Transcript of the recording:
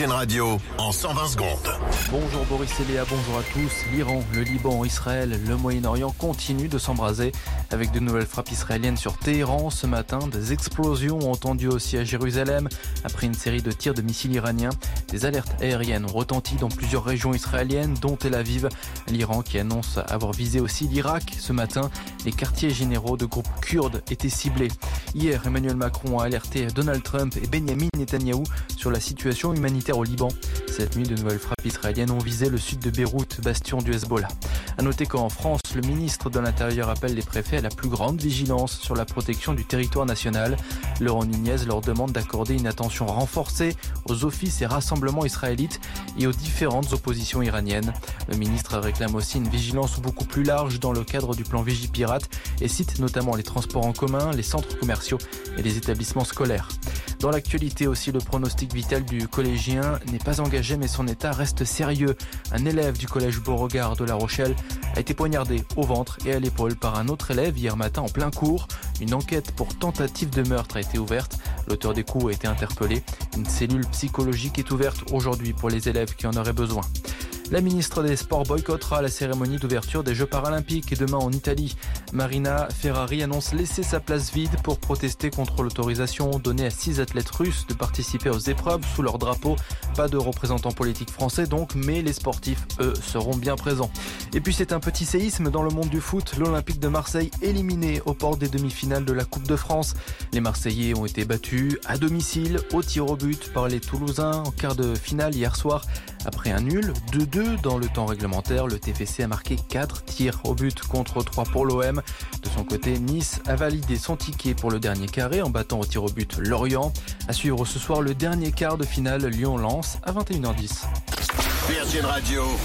Virgin Radio en 120 secondes. Bonjour Boris et Léa, bonjour à tous. L'Iran, le Liban, Israël, le Moyen-Orient continuent de s'embraser avec de nouvelles frappes israéliennes sur Téhéran. Ce matin, des explosions ont entendu aussi à Jérusalem après une série de tirs de missiles iraniens. Des alertes aériennes ont retenti dans plusieurs régions israéliennes, dont Tel Aviv. L'Iran qui annonce avoir visé aussi l'Irak. Ce matin, les quartiers généraux de groupes kurdes étaient ciblés. Hier, Emmanuel Macron a alerté Donald Trump et Benyamin Netanyahou sur la situation humanitaire au Liban. Cette nuit, de nouvelles frappes israéliennes ont visé le sud de Beyrouth, bastion du Hezbollah. À noter qu'en France, le ministre de l'Intérieur appelle les préfets à la plus grande vigilance sur la protection du territoire national. Laurent Nunez leur demande d'accorder une attention renforcée aux offices et rassemblements israélites et aux différentes oppositions iraniennes. Le ministre réclame aussi une vigilance beaucoup plus large dans le cadre du plan Vigipirate et cite notamment les transports en commun, les centres commerciaux et les établissements scolaires. Dans l'actualité aussi, le pronostic vital du collégien n'est pas engagé mais son état reste sérieux. Un élève du collège Beauregard de La Rochelle a été poignardé au ventre et à l'épaule par un autre élève hier matin en plein cours. Une enquête pour tentative de meurtre a été ouverte. L'auteur des coups a été interpellé. Une cellule psychologique est ouverte aujourd'hui pour les élèves qui en auraient besoin. La ministre des Sports boycottera la cérémonie d'ouverture des Jeux paralympiques demain en Italie. Marina Ferrari annonce laisser sa place vide pour protester contre l'autorisation donnée à 6 athlètes russes de participer aux épreuves sous leur drapeau. Pas de représentants politiques français donc, mais les sportifs, eux, seront bien présents. Et puis c'est un petit séisme dans le monde du foot. L'Olympique de Marseille éliminé aux portes des demi-finales de la Coupe de France. Les Marseillais ont été battus à domicile au tir au but par les Toulousains en quart de finale hier soir. Après un nul, 2-2 dans le temps réglementaire, le TFC a marqué 4 tirs au but contre 3 pour l'OM. De son côté, Nice a validé son ticket pour le dernier carré en battant au tir au but Lorient. À suivre ce soir le dernier quart de finale Lyon-Lens à 21h10. Virgin Radio.